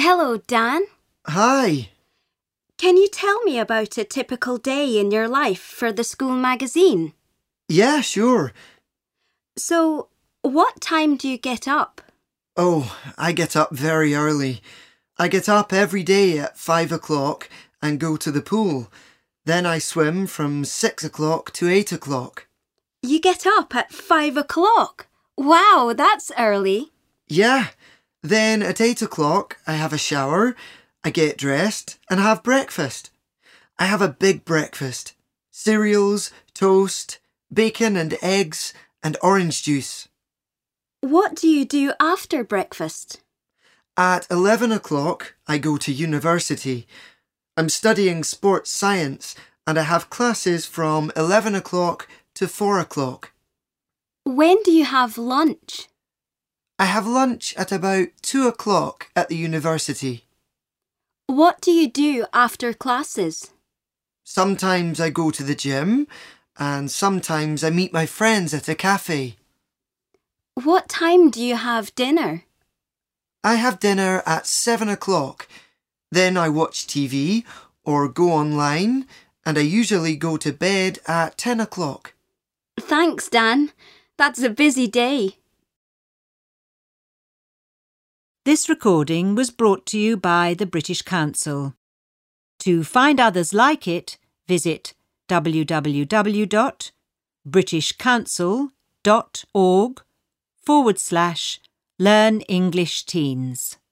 Hello, Dan. Hi. Can you tell me about a typical day in your life for the school magazine? Yeah, sure. So, what time do you get up? Oh, I get up very early. I get up every day at 5 o'clock and go to the pool. Then I swim from 6 o'clock to 8 o'clock. You get up at 5 o'clock? Wow, that's early. Yeah. Then at 8 o'clock I have a shower, I get dressed and have breakfast. I have a big breakfast. Cereals, toast, bacon and eggs and orange juice. What do you do after breakfast? At 11 o'clock I go to university. I'm studying sports science and I have classes from 11 o'clock to 4 o'clock. When do you have lunch? I have lunch at about 2 o'clock at the university. What do you do after classes? Sometimes I go to the gym and sometimes I meet my friends at a cafe. What time do you have dinner? I have dinner at 7 o'clock. Then I watch TV or go online and I usually go to bed at 10 o'clock. Thanks, Dan. That's a busy day. This recording was brought to you by the British Council. To find others like it, visit www.britishcouncil.org/Learn English Teens.